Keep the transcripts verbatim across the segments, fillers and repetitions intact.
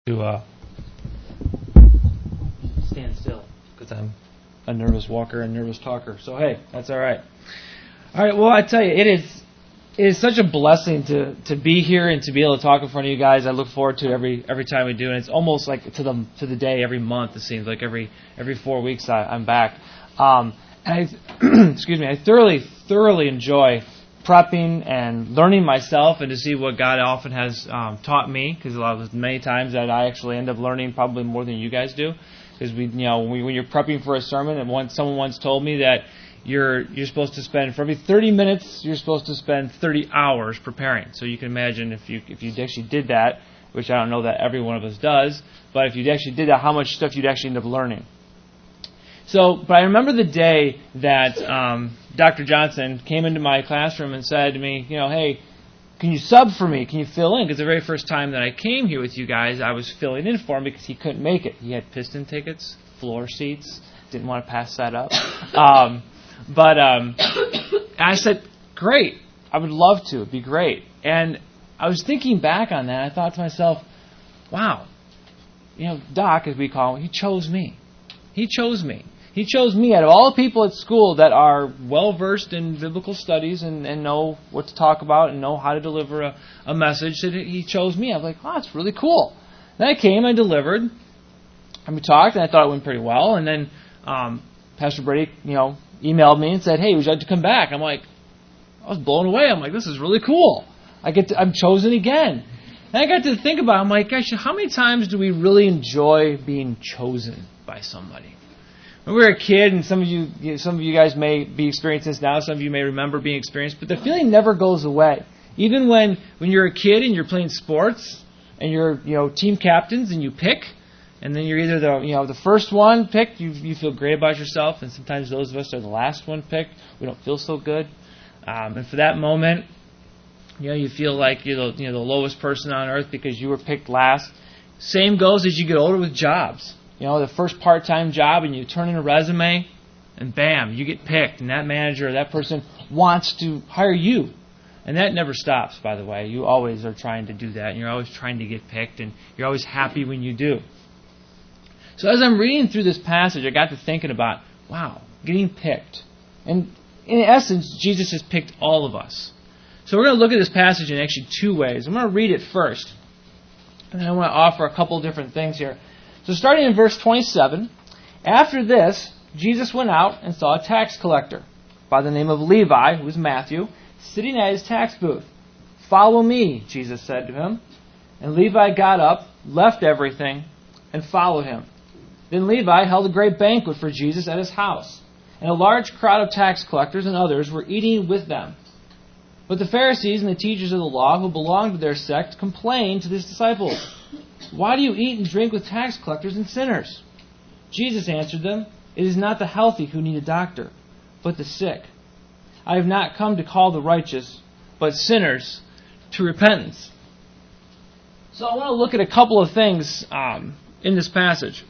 to uh, stand still because I'm a nervous walker and nervous talker. So hey, that's all right. All right. Well, I tell you, it is it is such a blessing to to be here and to be able to talk in front of you guys. I look forward to it every every time we do, and it's almost like to the to the day every month. It seems like every every four weeks I, I'm back. Um, and I excuse me, I thoroughly thoroughly enjoy prepping and learning myself and to see what God often has um, taught me, because a lot of many times that I actually end up learning probably more than you guys do, because we you know when, we, when you're prepping for a sermon, and once someone once told me that you're you're supposed to spend for every thirty minutes you're supposed to spend thirty hours preparing. So you can imagine if you if you actually did that, which I don't know that every one of us does, but if you actually did that, how much stuff you'd actually end up learning. So, but I remember the day that um, Doctor Johnson came into my classroom and said to me, you know, hey, can you sub for me? Can you fill in? Because the very first time that I came here with you guys, I was filling in for him because he couldn't make it. He had piston tickets, floor seats, didn't want to pass that up. Um, but um, I said, great, I would love to. It'd be great. And I was thinking back on that. I thought to myself, wow, you know, Doc, as we call him, he chose me. He chose me. He chose me out of all the people at school that are well-versed in biblical studies and, and know what to talk about and know how to deliver a, a message. That he chose me. I was like, oh, that's really cool. Then I came, I delivered, and we talked, and I thought it went pretty well. And then um, Pastor Brady, you know, emailed me and said, hey, would you like to come back? I'm like, I was blown away. I'm like, this is really cool. I get to, I'm chosen again. And I got to think about it. I'm like, gosh, how many times do we really enjoy being chosen by somebody? When we were a kid, and some of you, you know, some of you guys may be experiencing this now, some of you may remember being experienced, but the feeling never goes away. Even when, when you're a kid and you're playing sports, and you're you know team captains and you pick, and then you're either the you know the first one picked, you you feel great about yourself, and sometimes those of us are the last one picked, we don't feel so good. Um, and for that moment, you know you feel like you're the you know the lowest person on earth because you were picked last. Same goes as you get older with jobs. You know, the first part-time job, and you turn in a resume, and bam, you get picked, and that manager or that person wants to hire you. And that never stops, by the way. You always are trying to do that, and you're always trying to get picked, and you're always happy when you do. So as I'm reading through this passage, I got to thinking about, wow, getting picked. And in essence, Jesus has picked all of us. So we're going to look at this passage in actually two ways. I'm going to read it first, and then I want to offer a couple different things here. So starting in verse twenty-seven, after this, Jesus went out and saw a tax collector by the name of Levi, who was Matthew, sitting at his tax booth. Follow me, Jesus said to him. And Levi got up, left everything, and followed him. Then Levi held a great banquet for Jesus at his house, and a large crowd of tax collectors and others were eating with them. But the Pharisees and the teachers of the law who belonged to their sect complained to his disciples, why do you eat and drink with tax collectors and sinners? Jesus answered them, it is not the healthy who need a doctor, but the sick. I have not come to call the righteous, but sinners to repentance. So I want to look at a couple of things um, in this passage.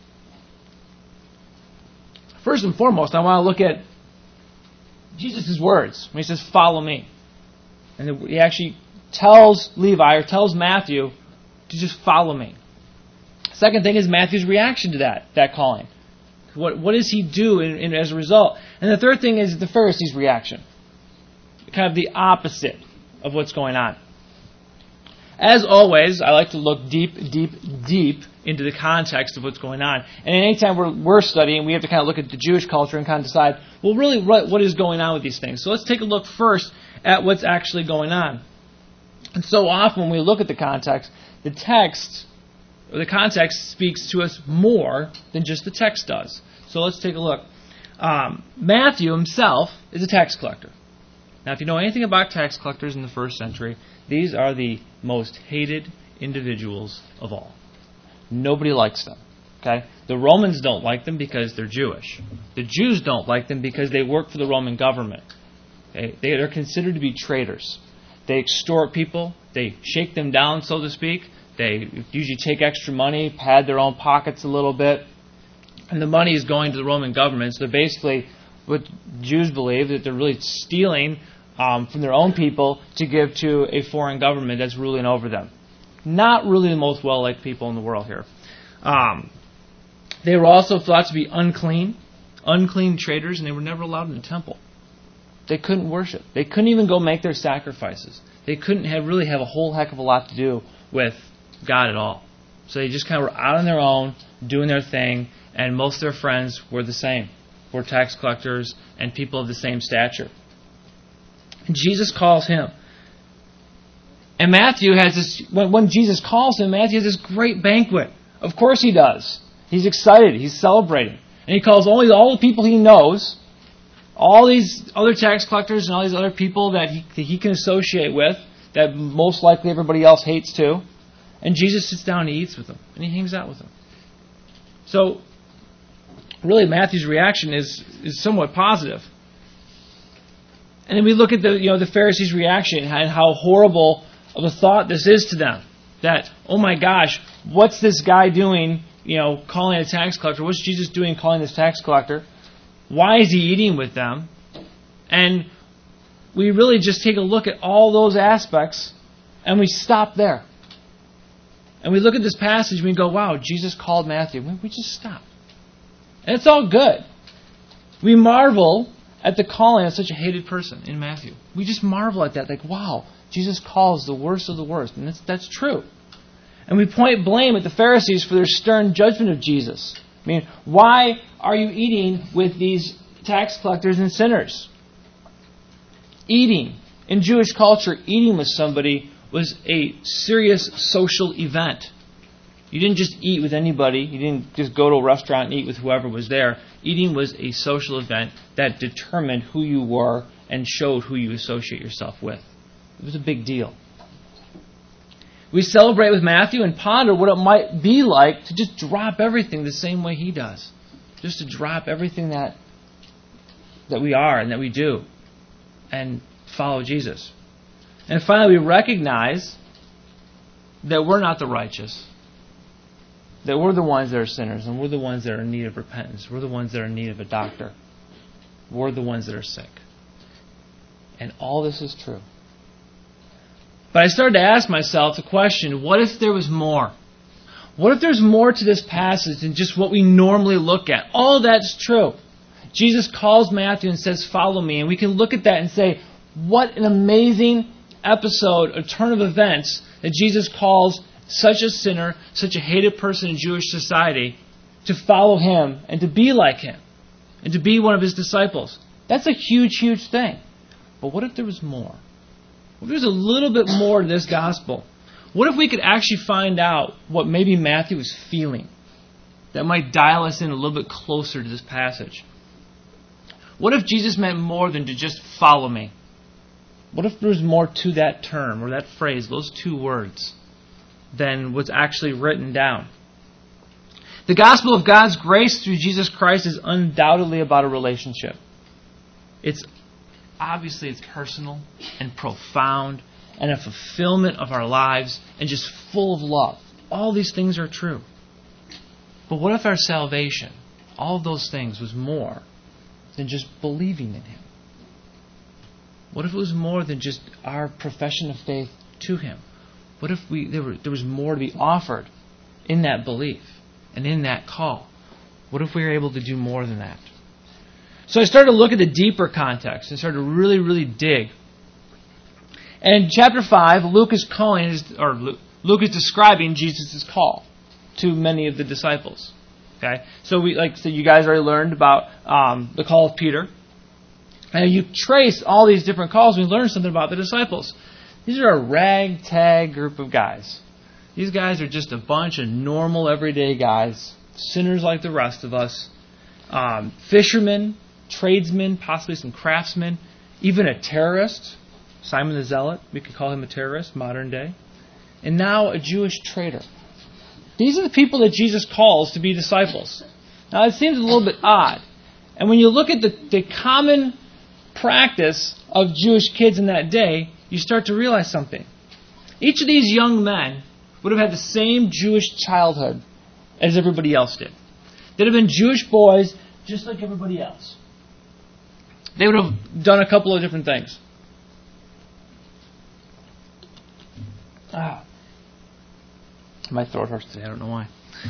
First and foremost, I want to look at Jesus' words when he says, follow me. And he actually tells Levi or tells Matthew to just follow me. Second thing is Matthew's reaction to that, that calling. What, what does he do in, in, as a result? And the third thing is the Pharisees' reaction. Kind of the opposite of what's going on. As always, I like to look deep, deep, deep into the context of what's going on. And anytime we're, we're studying, we have to kind of look at the Jewish culture and kind of decide, well, really, what, what is going on with these things? So let's take a look first at what's actually going on. And so often when we look at the context, the text, or the context speaks to us more than just the text does. So let's take a look. Um, Matthew himself is a tax collector. Now, if you know anything about tax collectors in the first century, these are the most hated individuals of all. Nobody likes them. Okay? The Romans don't like them because they're Jewish. The Jews don't like them because they work for the Roman government. Okay? They are considered to be traitors. They extort people. They shake them down, so to speak. They usually take extra money, pad their own pockets a little bit, and the money is going to the Roman government. So basically, what Jews believe, that they're really stealing um, from their own people to give to a foreign government that's ruling over them. not really the most well-liked people in the world here. Um, they were also thought to be unclean, unclean traders, and they were never allowed in the temple. They couldn't worship. They couldn't even go make their sacrifices. They couldn't have really have a whole heck of a lot to do with God at all. So they just kind of were out on their own, doing their thing, and most of their friends were the same. Were tax collectors and people of the same stature. And Jesus calls him. And Matthew has this, when, when Jesus calls him, Matthew has this great banquet. Of course he does. He's excited. He's celebrating. And he calls only all the people he knows, all these other tax collectors and all these other people that he, that he can associate with, that most likely everybody else hates too. And Jesus sits down and he eats with them. And he hangs out with them. So, really Matthew's reaction is, is somewhat positive. And then we look at the you know the Pharisees' reaction and how horrible of a thought this is to them. That, oh my gosh, what's this guy doing, you know, calling a tax collector? What's Jesus doing calling this tax collector? Why is he eating with them? And we really just take a look at all those aspects and we stop there. And we look at this passage and we go, wow, Jesus called Matthew. We just stop. And it's all good. We marvel at the calling of such a hated person in Matthew. We just marvel at that. Like, wow, Jesus calls the worst of the worst. And that's, that's true. And we point blame at the Pharisees for their stern judgment of Jesus. I mean, why are you eating with these tax collectors and sinners? Eating. In Jewish culture, eating with somebody was a serious social event. You didn't just eat with anybody. You didn't just go to a restaurant and eat with whoever was there. Eating was a social event that determined who you were and showed who you associate yourself with. It was a big deal. We celebrate with Matthew and ponder what it might be like to just drop everything the same way he does. Just to drop everything that that we are and that we do and follow Jesus. And finally, we recognize that we're not the righteous. That we're the ones that are sinners, and we're the ones that are in need of repentance. We're the ones that are in need of a doctor. We're the ones that are sick. And all this is true. But I started to ask myself the question, what if there was more? What if there's more to this passage than just what we normally look at? All that's true. Jesus calls Matthew and says, follow me. And we can look at that and say, what an amazing episode, a turn of events, that Jesus calls such a sinner, such a hated person in Jewish society, to follow him and to be like him and to be one of his disciples. That's a huge, huge thing. But what if there was more? What if there's a little bit more to this gospel? What if we could actually find out what maybe Matthew was feeling that might dial us in a little bit closer to this passage? What if Jesus meant more than to just follow me? What if there was more to that term or that phrase, those two words, than what's actually written down? The gospel of God's grace through Jesus Christ is undoubtedly about a relationship. It's obviously it's personal and profound and a fulfillment of our lives and just full of love. All these things are true. But what if our salvation, all of those things, was more than just believing in him? What if it was more than just our profession of faith to him? What if we there, were, there was more to be offered in that belief and in that call? What if we were able to do more than that? So I started to look at the deeper context and started to really, really dig. And in chapter five, Luke is calling, his, or Luke is describing Jesus' call to many of the disciples. Okay, so we like so you guys already learned about um, the call of Peter. And you trace all these different calls, we learn something about the disciples. These are a ragtag group of guys. These guys are just a bunch of normal, everyday guys, sinners like the rest of us, um, fishermen, tradesmen, possibly some craftsmen, even a terrorist, Simon the Zealot. We could call him a terrorist, modern day. And now a Jewish trader. These are the people that Jesus calls to be disciples. Now it seems a little bit odd. And when you look at the, the common practice of Jewish kids in that day, you start to realize something. Each of these young men would have had the same Jewish childhood as everybody else did. They'd have been Jewish boys just like everybody else. They would have done a couple of different things. Ah. My throat hurts today. I don't know why.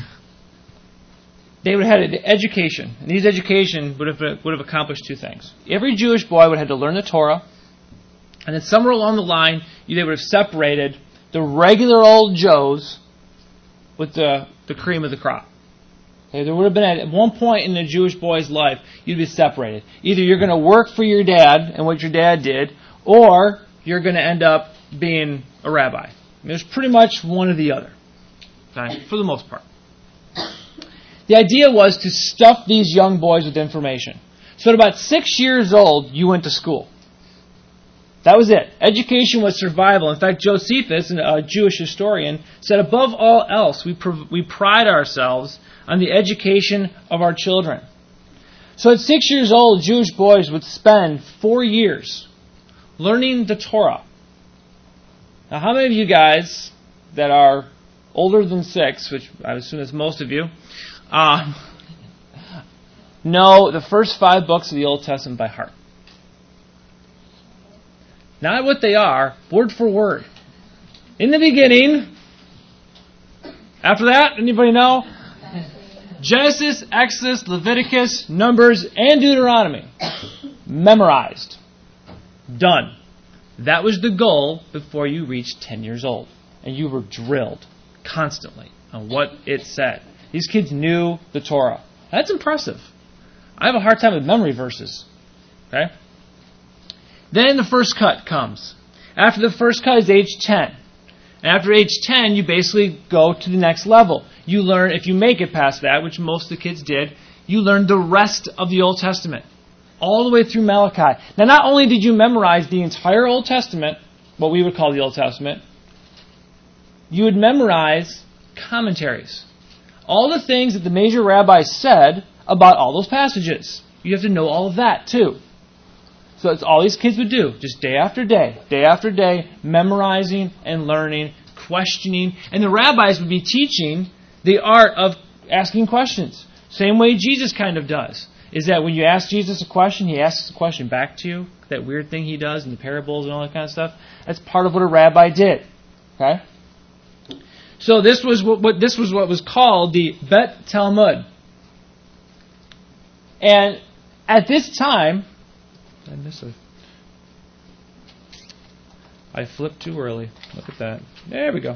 They would have had an education, and these education would have would have accomplished two things. Every Jewish boy would have to learn the Torah, and then somewhere along the line, they would have separated the regular old Joes with the, the cream of the crop. Okay, there would have been at one point in the Jewish boy's life, you'd be separated. Either you're going to work for your dad and what your dad did, or you're going to end up being a rabbi. I mean, there's pretty much one or the other, okay, for the most part. The idea was to stuff these young boys with information. So at about six years old, you went to school. That was it. Education was survival. In fact, Josephus, a Jewish historian, said, above all else, we pr- we pride ourselves on the education of our children. So at six years old, Jewish boys would spend four years learning the Torah. Now, how many of you guys that are older than six, which I assume is most of you, uh, know the first five books of the Old Testament by heart? Not what they are, word for word. In the beginning, after that, anybody know? Genesis, Exodus, Leviticus, Numbers, and Deuteronomy. Memorized. Done. That was the goal before you reached ten years old. And you were drilled constantly on what it said. These kids knew the Torah. That's impressive. I have a hard time with memory verses. Okay? Then the first cut comes. After the first cut is age ten. And after age ten, you basically go to the next level. You learn, if you make it past that, which most of the kids did, you learn the rest of the Old Testament. All the way through Malachi. Now, not only did you memorize the entire Old Testament, what we would call the Old Testament, you would memorize commentaries. All the things that the major rabbis said about all those passages. You have to know all of that, too. So that's all these kids would do, just day after day, day after day, memorizing and learning, questioning. And the rabbis would be teaching the art of asking questions. Same way Jesus kind of does. Is that when you ask Jesus a question, he asks a question back to you. That weird thing he does in the parables and all that kind of stuff. That's part of what a rabbi did. Okay? So this was what, what this was what was called the Bet Talmud. And at this time, I miss it. I flipped too early. Look at that. There we go.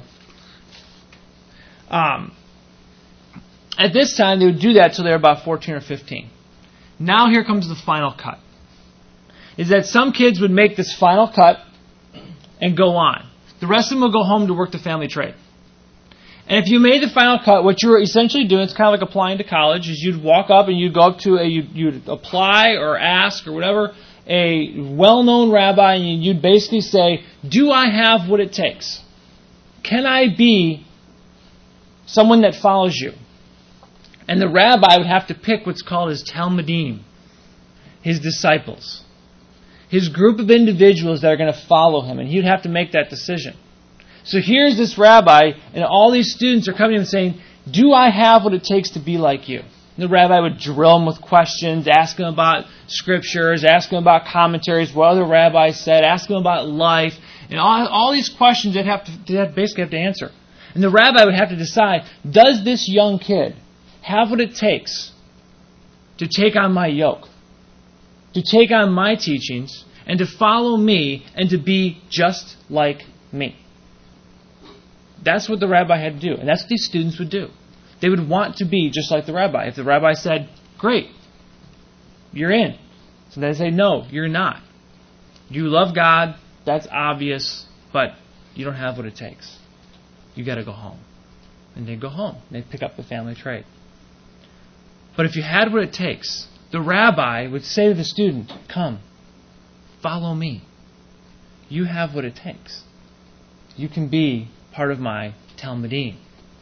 Um, at this time, they would do that till they were about fourteen or fifteen. Now here comes the final cut. Is that some kids would make this final cut and go on. The rest of them will go home to work the family trade. And if you made the final cut, what you were essentially doing, it's kind of like applying to college, is you'd walk up and you'd go up to a, you'd, you'd apply or ask or whatever, a well-known rabbi, and you'd basically say, do I have what it takes? Can I be someone that follows you? And the rabbi would have to pick what's called his Talmudim, his disciples, his group of individuals that are going to follow him, and he'd have to make that decision. So here's this rabbi, and all these students are coming and saying, do I have what it takes to be like you? And the rabbi would drill them with questions, ask them about scriptures, ask them about commentaries, what other rabbis said, ask them about life, and all, all these questions they'd have to they'd basically have to answer. And the rabbi would have to decide, does this young kid have what it takes to take on my yoke, to take on my teachings, and to follow me, and to be just like me? That's what the rabbi had to do, and that's what these students would do. They would want to be just like the rabbi. If the rabbi said, great, you're in. So they say, no, you're not. You love God, that's obvious, but you don't have what it takes. You got to go home. And they'd go home. They'd pick up the family trade. But if you had what it takes, the rabbi would say to the student, come, follow me. You have what it takes. You can be part of my Talmudim.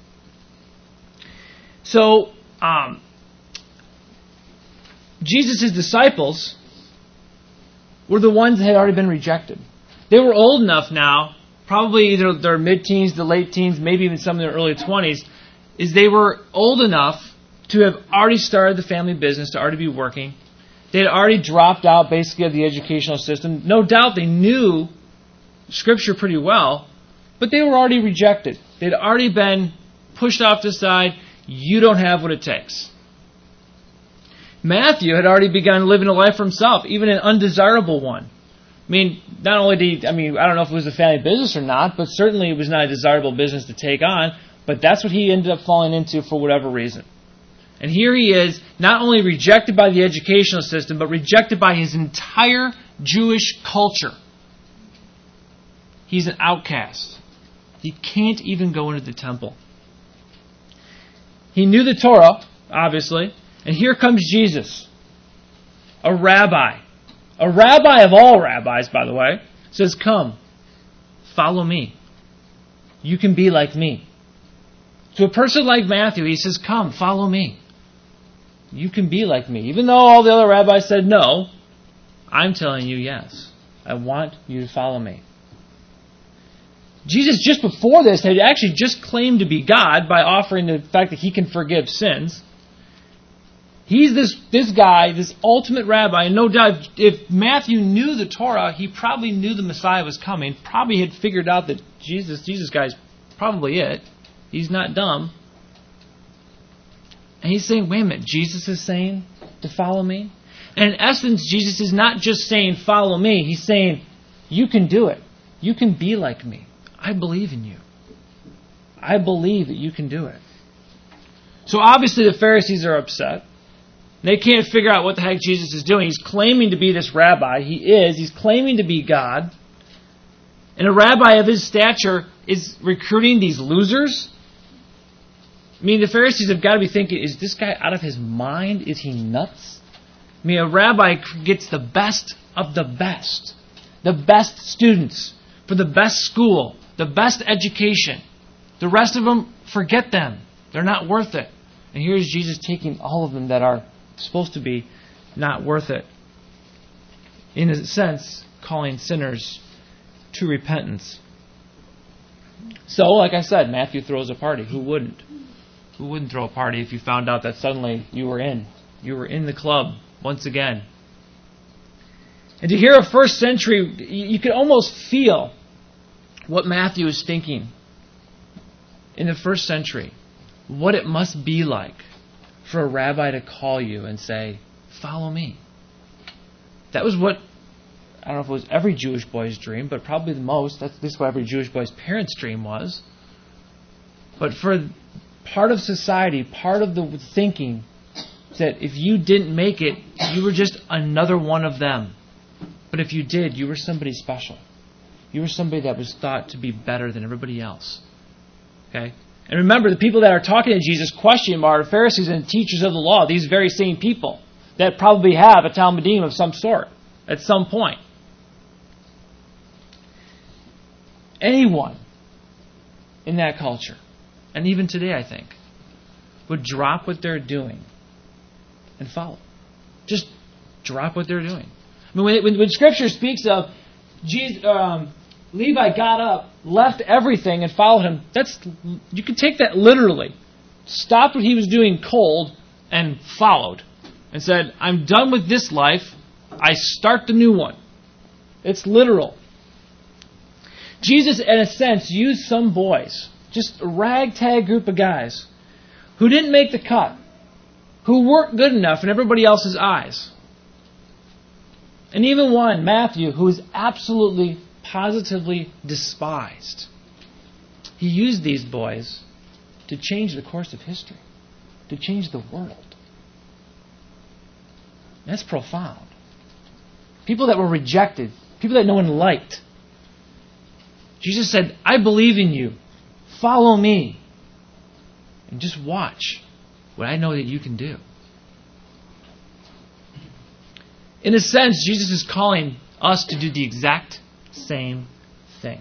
So, um, Jesus' disciples were the ones that had already been rejected. They were old enough now, probably either their mid-teens to late teens, maybe even some in their early twenties, is they were old enough to have already started the family business, to already be working. They had already dropped out basically of the educational system. No doubt they knew Scripture pretty well, but they were already rejected. They'd already been pushed off to the side. You don't have what it takes. Matthew had already begun living a life for himself, even an undesirable one. I mean, not only did he, I mean, I don't know if it was a family business or not, but certainly it was not a desirable business to take on, but that's what he ended up falling into for whatever reason. And here he is, not only rejected by the educational system, but rejected by his entire Jewish culture. He's an outcast. He can't even go into the temple. He knew the Torah, obviously, and here comes Jesus, a rabbi. A rabbi of all rabbis, by the way, says, come, follow me. You can be like me. To a person like Matthew, he says, come, follow me. You can be like me. Even though all the other rabbis said no, I'm telling you yes. I want you to follow me. Jesus, just before this, had actually just claimed to be God by offering the fact that he can forgive sins. He's this, this guy, this ultimate rabbi, and no doubt if Matthew knew the Torah, he probably knew the Messiah was coming, probably had figured out that Jesus, Jesus guy's probably it. He's not dumb. And he's saying, wait a minute, Jesus is saying to follow me? And in essence, Jesus is not just saying, follow me. He's saying, you can do it. You can be like me. I believe in you. I believe that you can do it. So obviously the Pharisees are upset. They can't figure out what the heck Jesus is doing. He's claiming to be this rabbi. He is. He's claiming to be God. And a rabbi of his stature is recruiting these losers. I mean, the Pharisees have got to be thinking, is this guy out of his mind? Is he nuts? I mean, a rabbi gets the best of the best. The best students for the best school, the best education. The rest of them, forget them. They're not worth it. And here's Jesus taking all of them that are supposed to be not worth it. In a sense, calling sinners to repentance. So, like I said, Matthew throws a party. Who wouldn't? Who wouldn't throw a party if you found out that suddenly you were in? You were in the club once again. And to hear a first century, you could almost feel what Matthew is thinking in the first century. What it must be like for a rabbi to call you and say, follow me. That was what, I don't know if it was every Jewish boy's dream, but probably the most. That's at least what every Jewish boy's parents' dream was. But for part of society, part of the thinking, that if you didn't make it, you were just another one of them. But if you did, you were somebody special. You were somebody that was thought to be better than everybody else. Okay? And remember, the people that are talking to Jesus question him are the Pharisees and teachers of the law, these very same people that probably have a Talmudim of some sort at some point. Anyone in that culture, and even today I think, would drop what they're doing and follow. Just drop what they're doing. I mean, when, when, when Scripture speaks of Jesus, um, Levi got up, left everything, and followed him. That's you can take that literally. Stopped what he was doing cold and followed. And said, I'm done with this life. I start the new one. It's literal. Jesus, in a sense, used some boys, just a ragtag group of guys, who didn't make the cut, who weren't good enough in everybody else's eyes. And even one, Matthew, who was absolutely positively despised. He used these boys to change the course of history, to change the world. That's profound. People that were rejected, people that no one liked. Jesus said, I believe in you. Follow me. And just watch what I know that you can do. In a sense, Jesus is calling us to do the exact same thing.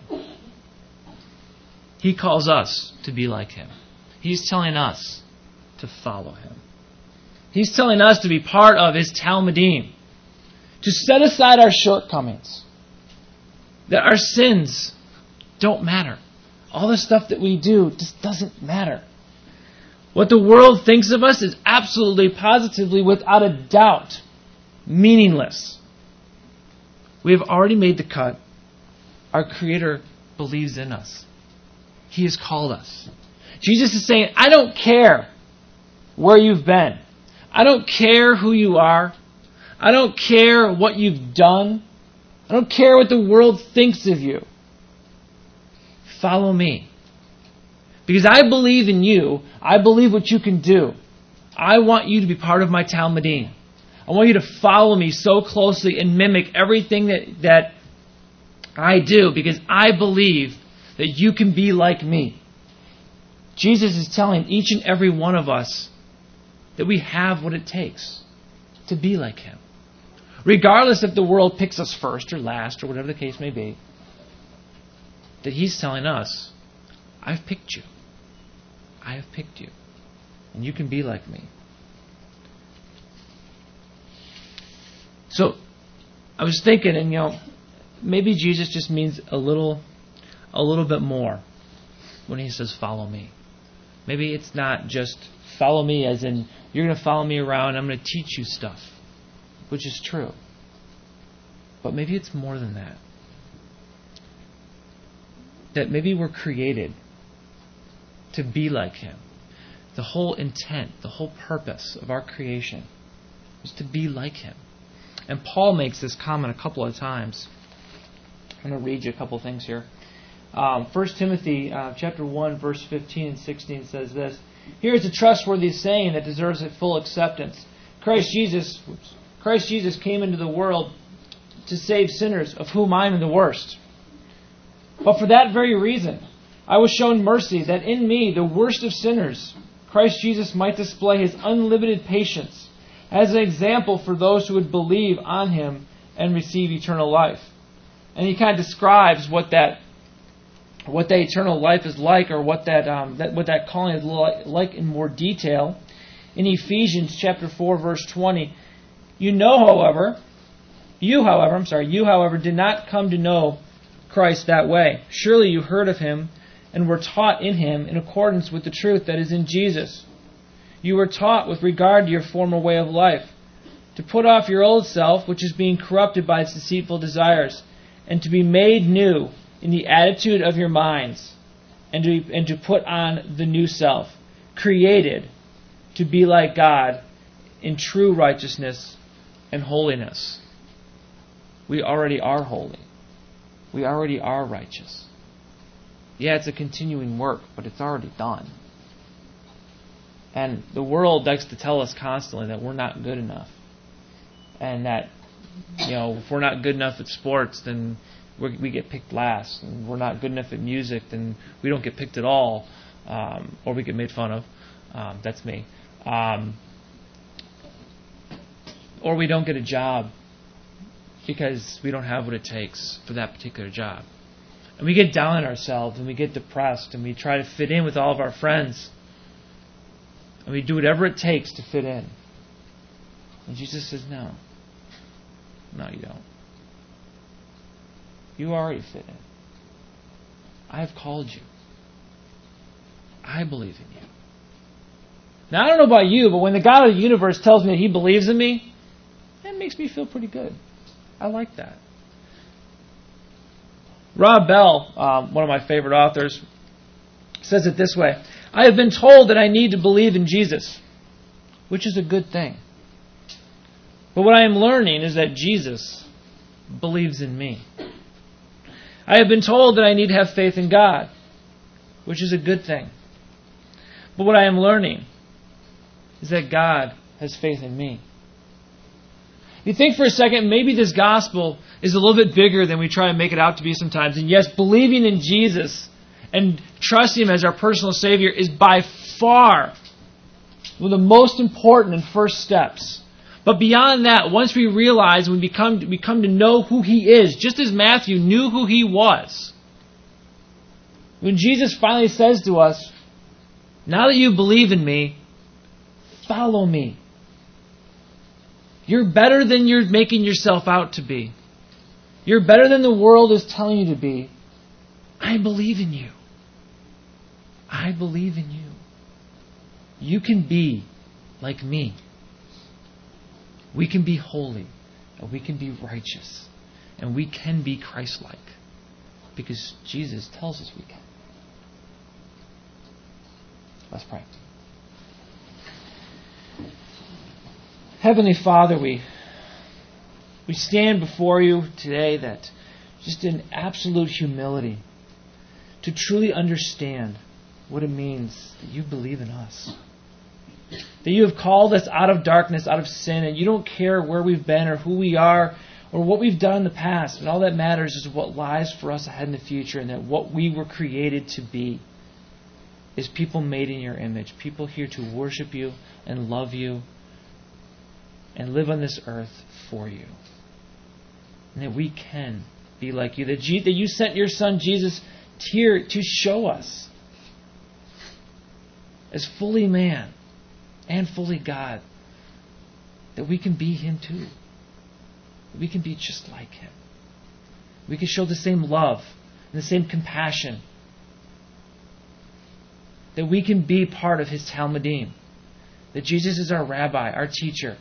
He calls us to be like him. He's telling us to follow him. He's telling us to be part of his Talmudim, to set aside our shortcomings, that our sins don't matter. All the stuff that we do just doesn't matter. What the world thinks of us is absolutely, positively, without a doubt, meaningless. We have already made the cut. Our Creator believes in us. He has called us. Jesus is saying, I don't care where you've been. I don't care who you are. I don't care what you've done. I don't care what the world thinks of you. Follow me. Because I believe in you. I believe what you can do. I want you to be part of my Talmudim. I want you to follow me so closely and mimic everything that, that I do, because I believe that you can be like me. Jesus is telling each and every one of us that we have what it takes to be like Him. Regardless if the world picks us first or last or whatever the case may be, that He's telling us, I've picked you. I have picked you. And you can be like me. So, I was thinking, and you know, maybe Jesus just means a little, a little bit more when He says, follow me. Maybe it's not just follow me as in, you're going to follow me around, I'm going to teach you stuff, which is true. But maybe it's more than that. That maybe we're created to be like Him. The whole intent, the whole purpose of our creation is to be like Him. And Paul makes this comment a couple of times. I'm going to read you a couple of things here. Um, First Timothy uh, chapter one, verse fifteen and sixteen says this. Here is a trustworthy saying that deserves a full acceptance. Christ Jesus, whoops, Christ Jesus came into the world to save sinners, of whom I am the worst. But for that very reason, I was shown mercy, that in me, the worst of sinners, Christ Jesus might display His unlimited patience as an example for those who would believe on Him and receive eternal life. And he kind of describes what that what that eternal life is like, or what that um, that what that calling is like in more detail. In Ephesians chapter four, verse twenty, you know, however, you, however, I'm sorry, you, however, did not come to know Christ that way. Surely you heard of Him and were taught in Him in accordance with the truth that is in Jesus. You were taught with regard to your former way of life, to put off your old self, which is being corrupted by its deceitful desires, and to be made new in the attitude of your minds, and to, and to put on the new self, created to be like God in true righteousness and holiness. We already are holy. We already are righteous. Yeah, it's a continuing work, but it's already done. And the world likes to tell us constantly that we're not good enough. And that, you know, if we're not good enough at sports, then we're, we get picked last. And we're not good enough at music, then we don't get picked at all. Um, or we get made fun of. Um, that's me. Um, or we don't get a job because we don't have what it takes for that particular job. And we get down on ourselves, and we get depressed, and we try to fit in with all of our friends. And we do whatever it takes to fit in. And Jesus says, no. No, you don't. You already fit in. I have called you. I believe in you. Now, I don't know about you, but when the God of the universe tells me that He believes in me, that makes me feel pretty good. I like that. Rob Bell, um, one of my favorite authors, says it this way. I have been told that I need to believe in Jesus, which is a good thing. But what I am learning is that Jesus believes in me. I have been told that I need to have faith in God, which is a good thing. But what I am learning is that God has faith in me. You think for a second, maybe this gospel is a little bit bigger than we try to make it out to be sometimes. And yes, believing in Jesus and trusting Him as our personal Savior is by far one of the most important and first steps. But beyond that, once we realize, when we come, we come to know who He is, just as Matthew knew who He was, when Jesus finally says to us, now that you believe in me, follow me. You're better than you're making yourself out to be. You're better than the world is telling you to be. I believe in you. I believe in you. You can be like me. We can be holy, and we can be righteous, and we can be Christ-like, because Jesus tells us we can. Let's pray. Heavenly Father, we we stand before you today that just in absolute humility to truly understand what it means that you believe in us. That you have called us out of darkness, out of sin, and you don't care where we've been or who we are or what we've done in the past. And all that matters is what lies for us ahead in the future, and that what we were created to be is people made in your image, people here to worship you and love you and live on this earth for you. And that we can be like you. That, G- that you sent your Son Jesus here to show us as fully man and fully God that we can be Him too. That we can be just like Him. We can show the same love and the same compassion. That we can be part of His Talmudim. That Jesus is our rabbi, our teacher.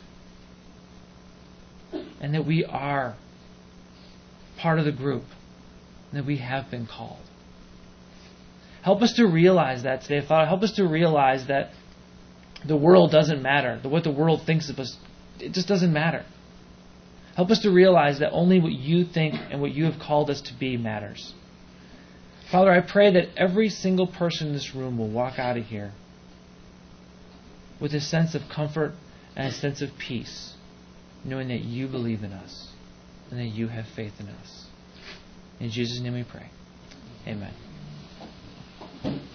And that we are part of the group. And that we have been called. Help us to realize that today, Father. Help us to realize that the world doesn't matter. That what the world thinks of us, it just doesn't matter. Help us to realize that only what you think and what you have called us to be matters. Father, I pray that every single person in this room will walk out of here with a sense of comfort and a sense of peace, knowing that you believe in us and that you have faith in us. In Jesus' name we pray. Amen.